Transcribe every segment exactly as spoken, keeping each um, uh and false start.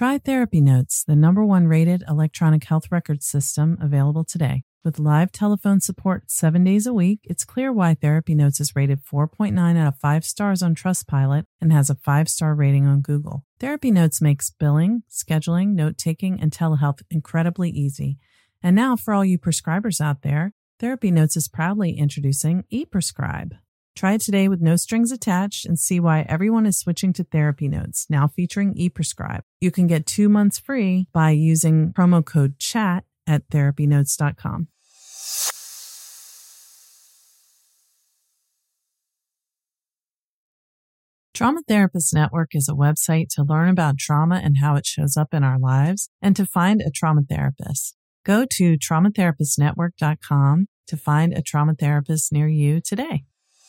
Try Therapy Notes, the number one rated electronic health record system available today. With live telephone support seven days a week, it's clear why Therapy Notes is rated four point nine out of five stars on Trustpilot and has a five-star rating on Google. Therapy Notes makes billing, scheduling, note-taking, and telehealth incredibly easy. And now, for all you prescribers out there, Therapy Notes is proudly introducing ePrescribe. Try it today with no strings attached and see why everyone is switching to Therapy Notes, now featuring ePrescribe. You can get two months free by using promo code CHAT at therapy notes dot com. Trauma Therapist Network is a website to learn about trauma and how it shows up in our lives and to find a trauma therapist. Go to trauma therapist network dot com to find a trauma therapist near you today.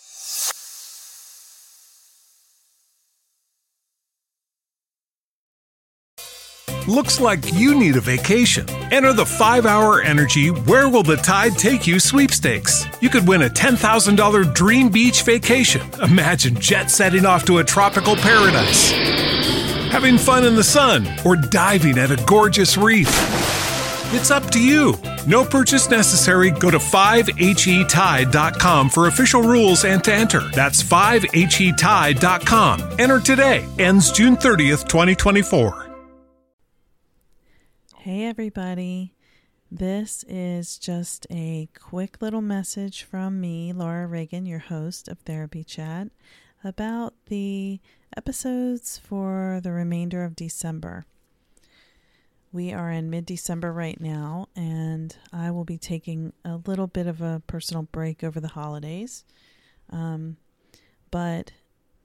Looks like you need a vacation. Enter the five hour Energy Where Will the Tide Take You sweepstakes. You could win a ten thousand dollars dream beach vacation. Imagine jet setting off to a tropical paradise, having fun in the sun, or diving at a gorgeous reef. It's up to you. No purchase necessary. Go to five H E tide dot com for official rules and to enter. That's five H E tide dot com. Enter today. Ends June thirtieth, twenty twenty-four. Hey everybody, this is just a quick little message from me, Laura Reagan, your host of Therapy Chat, about the episodes for the remainder of December. We are in mid-December right now, and I will be taking a little bit of a personal break over the holidays, um, but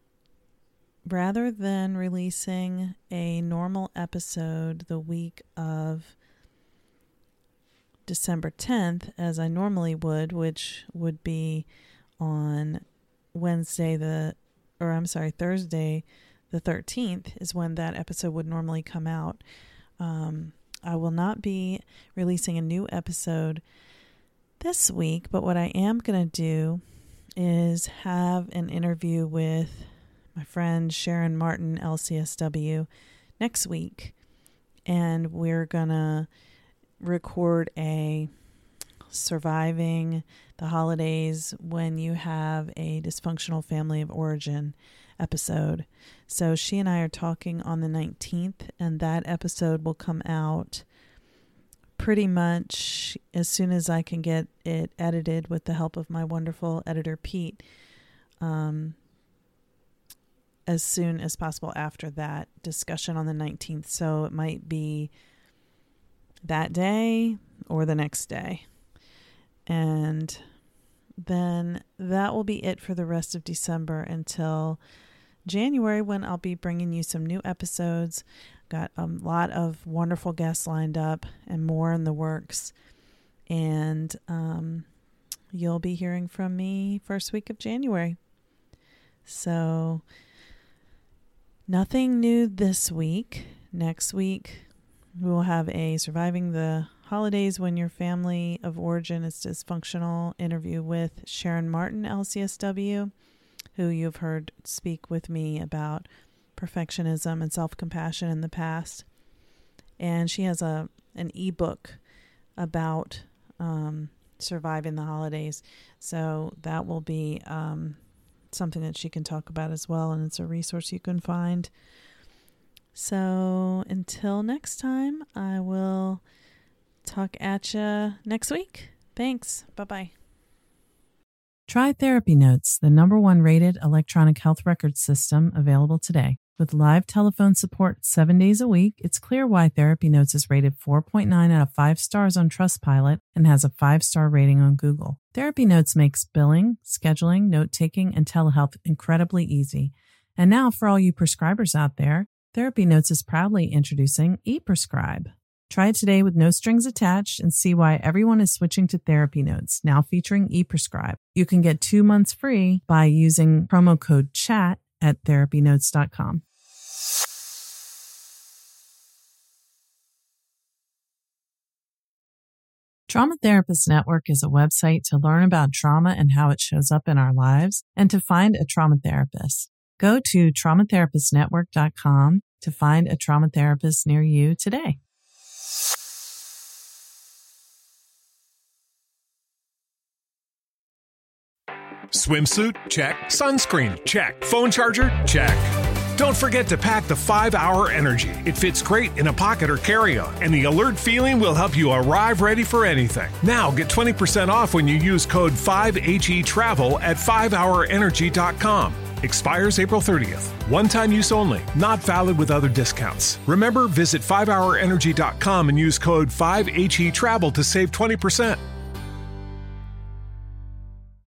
rather than releasing a normal episode the week of December tenth, as I normally would, which would be on Wednesday the, or I'm sorry, Thursday the thirteenth is when that episode would normally come out. Um, I will not be releasing a new episode this week, but what I am going to do is have an interview with my friend Sharon Martin, L C S W, next week. And we're going to record a surviving the holidays when you have a dysfunctional family of origin episode. So she and I are talking on the nineteenth, and that episode will come out pretty much as soon as I can get it edited with the help of my wonderful editor, Pete. Um, as soon as possible after that discussion on the nineteenth. So it might be that day or the next day. And then that will be it for the rest of December until January, when I'll be bringing you some new episodes. Got a lot of wonderful guests lined up and more in the works. And um, you'll be hearing from me first week of January. So nothing new this week. Next week, we will have a Surviving the Holidays When Your Family of Origin is Dysfunctional interview with Sharon Martin, L C S W, who you've heard speak with me about perfectionism and self-compassion in the past. And she has a an ebook about um, surviving the holidays. So that will be um, something that she can talk about as well, and it's a resource you can find. So until next time, I will talk at you next week. Thanks. Bye-bye. Try Therapy Notes, the number one rated electronic health record system available today. With live telephone support seven days a week, it's clear why Therapy Notes is rated four point nine out of five stars on Trustpilot and has a five-star rating on Google. Therapy Notes makes billing, scheduling, note-taking, and telehealth incredibly easy. And now, for all you prescribers out there, Therapy Notes is proudly introducing ePrescribe. Try it today with no strings attached and see why everyone is switching to Therapy Notes, now featuring ePrescribe. You can get two months free by using promo code CHAT at therapy notes dot com. Trauma Therapist Network is a website to learn about trauma and how it shows up in our lives and to find a trauma therapist. Go to trauma therapist network dot com to find a trauma therapist near you today. Swimsuit? Check. Sunscreen? Check. Phone charger? Check. Don't forget to pack the five hour Energy. It fits great in a pocket or carry-on, and the alert feeling will help you arrive ready for anything. Now get twenty percent off when you use code five H E travel at five hour energy dot com. Expires April thirtieth. One-time use only. Not valid with other discounts. Remember, visit five hour energy dot com and use code five H E travel to save twenty percent.